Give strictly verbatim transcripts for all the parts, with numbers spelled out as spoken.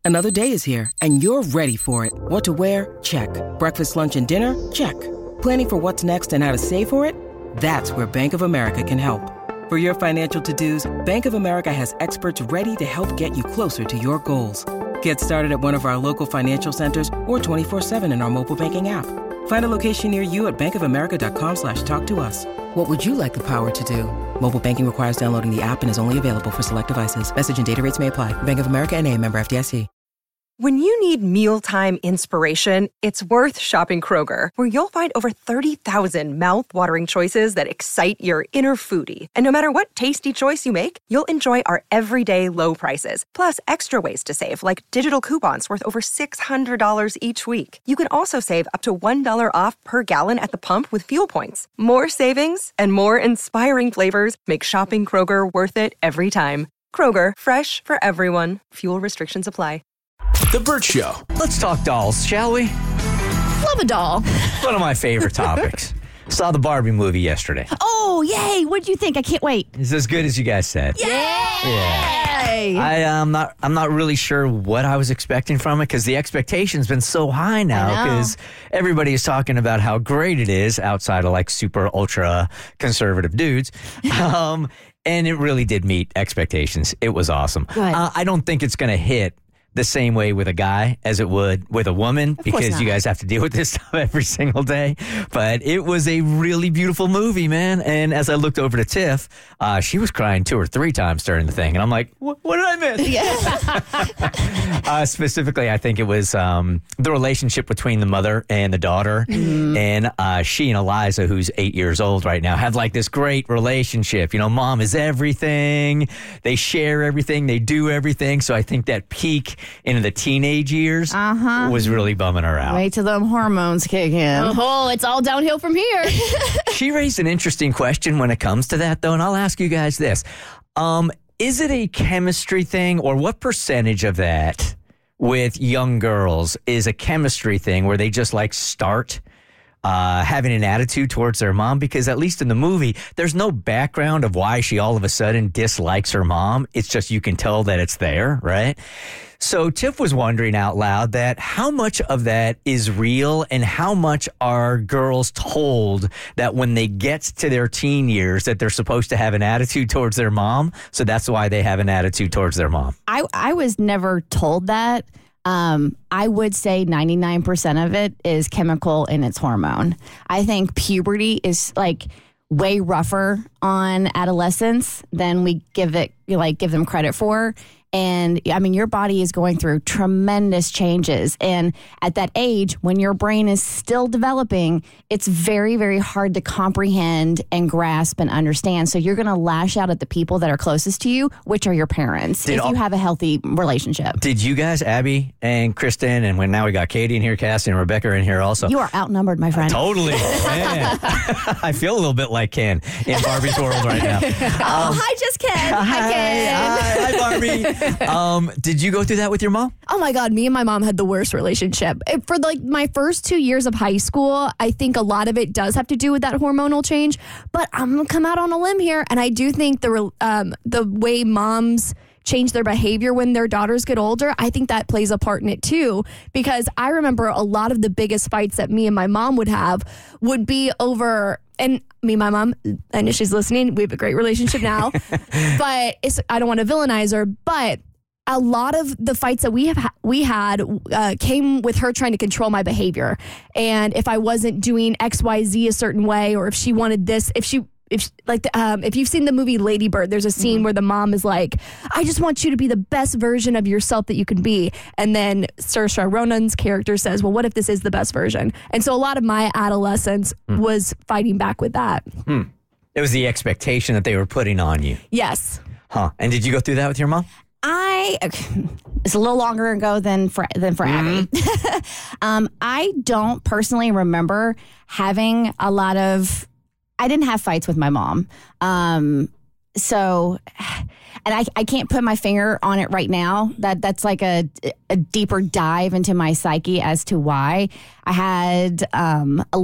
Another day is here, and you're ready for it. What to wear? Check. Breakfast, lunch, and dinner? Check. Planning for what's next and how to save for it? That's where Bank of America can help. For your financial to-dos, Bank of America has experts ready to help get you closer to your goals. Get started at one of our local financial centers or twenty-four seven in our mobile banking app. Find a location near you at bankofamerica.com slash talk to us. What would you like the power to do? Mobile banking requires downloading the app and is only available for select devices. Message and data rates may apply. Bank of America N A, member F D I C. When you need mealtime inspiration, it's worth shopping Kroger, where you'll find over thirty thousand mouth-watering choices that excite your inner foodie. And no matter what tasty choice you make, you'll enjoy our everyday low prices, plus extra ways to save, like digital coupons worth over six hundred dollars each week. You can also save up to one dollar off per gallon at the pump with fuel points. More savings and more inspiring flavors make shopping Kroger worth it every time. Kroger, fresh for everyone. Fuel restrictions apply. The Burt Show. Let's talk dolls, shall we? Love a doll. One of my favorite topics. Saw the Barbie movie yesterday. Oh, yay. What'd you think? I can't wait. It's as good as you guys said. Yay! Yeah. I am um, not I'm not really sure what I was expecting from it because the expectation's been so high now because everybody is talking about how great it is outside of like super ultra conservative dudes. um, and it really did meet expectations. It was awesome. Uh, I don't think it's going to hit the same way with a guy as it would with a woman because you guys have to deal with this stuff every single day. But it was a really beautiful movie, man. And as I looked over to Tiff, uh, she was crying two or three times during the thing. And I'm like, what, what did I miss? Yeah. uh, specifically, I think it was um, the relationship between the mother and the daughter. Mm. And uh, she and Eliza, who's eight years old right now, have like this great relationship. You know, mom is everything. They share everything. They do everything. So I think that peak into the teenage years uh-huh. was really bumming her out. Wait till them hormones kick in. Oh, it's all downhill from here. She raised an interesting question when it comes to that, though, and I'll ask you guys this. Um, is it a chemistry thing, or what percentage of that with young girls is a chemistry thing where they just, like, start Uh, having an attitude towards their mom? Because at least in the movie, there's no background of why she all of a sudden dislikes her mom. It's just you can tell that it's there, right? So Tiff was wondering out loud that how much of that is real and how much are girls told that when they get to their teen years that they're supposed to have an attitude towards their mom. So that's why they have an attitude towards their mom. I, I was never told that. Um, I would say ninety-nine percent of it is chemical and it's hormone. I think puberty is like way rougher on adolescents than we give it, like give them credit for. And I mean, your body is going through tremendous changes. And at that age, when your brain is still developing, it's very, very hard to comprehend and grasp and understand. So you're going to lash out at the people that are closest to you, which are your parents, did if all, you have a healthy relationship. Did you guys, Abby and Kristen, and when now we got Katie in here, Cassie and Rebecca in here also. You are outnumbered, my friend. Uh, totally. Man. I feel a little bit like Ken in Barbie's world right now. Um, oh, hi, just Ken. Hi, hi Ken. Hi, hi Barbie. Um, did you go through that with your mom? Oh my God, me and my mom had the worst relationship. For like my first two years of high school, I think a lot of it does have to do with that hormonal change. But I'm gonna come out on a limb here, and I do think the um, the way moms change their behavior when their daughters get older, I think that plays a part in it too. Because I remember a lot of the biggest fights that me and my mom would have would be over. And me and my mom, I know she's listening, we have a great relationship now, but it's, I don't want to villainize her, but a lot of the fights that we have ha- we had uh, came with her trying to control my behavior. And if I wasn't doing X, Y, Z a certain way, or if she wanted this, if she, if she, like, the, um, if you've seen the movie Lady Bird, there's a scene mm-hmm. where the mom is like, I just want you to be the best version of yourself that you can be. And then Saoirse Ronan's character says, well, what if this is the best version? And so a lot of my adolescence mm. was fighting back with that. Hmm. It was the expectation that they were putting on you. Yes. Huh. And did you go through that with your mom? I, it's a little longer ago than for, than for mm-hmm. Abby. um, I don't personally remember having a lot of, I didn't have fights with my mom. Um, so, and I, I can't put my finger on it right now. That that's like a, a deeper dive into my psyche as to why. I had, um, a,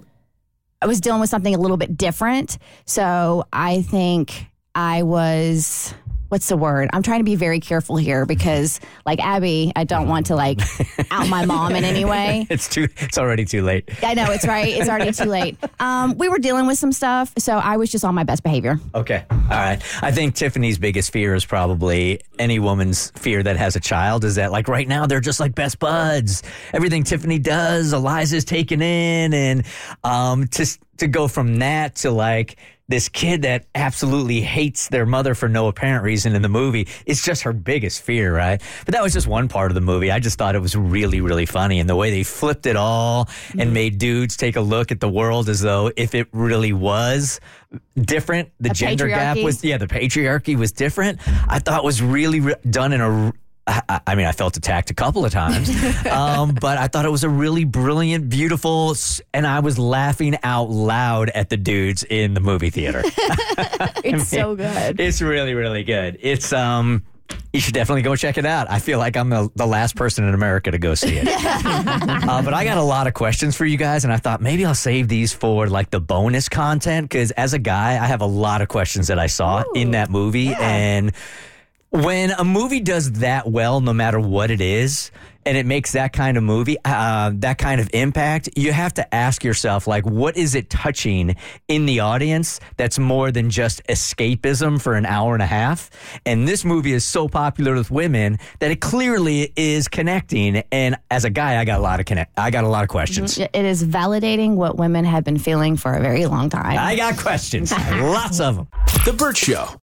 I was dealing with something a little bit different. So I think I was what's the word? I'm trying to be very careful here because, like Abby, I don't want to like out my mom in any way. It's too. It's already too late. I know it's right. It's already too late. Um, we were dealing with some stuff, so I was just on my best behavior. Okay, all right. I think Tiffany's biggest fear is probably any woman's fear that has a child is that like right now they're just like best buds. Everything Tiffany does, Eliza's taken in, and um, to to go from that to like. This kid that absolutely hates their mother for no apparent reason in the movie is just her biggest fear, right? But that was just one part of the movie. I just thought it was really, really funny. And the way they flipped it all mm-hmm. and made dudes take a look at the world as though if it really was different, the a gender gap was, yeah, the patriarchy was different. I thought was really re- done in a I, I mean, I felt attacked a couple of times, um, but I thought it was a really brilliant, beautiful, and I was laughing out loud at the dudes in the movie theater. It's I mean, so good. It's really, really good. It's um, you should definitely go check it out. I feel like I'm the, the last person in America to go see it. uh, but I got a lot of questions for you guys, and I thought maybe I'll save these for like the bonus content because as a guy, I have a lot of questions that I saw Ooh, in that movie, yeah. and. When a movie does that well, no matter what it is, and it makes that kind of movie, uh, that kind of impact, you have to ask yourself, like, what is it touching in the audience that's more than just escapism for an hour and a half? And this movie is so popular with women that it clearly is connecting. And as a guy, I got a lot of connect. I got a lot of questions. It is validating what women have been feeling for a very long time. I got questions, lots of them. The Bert Show.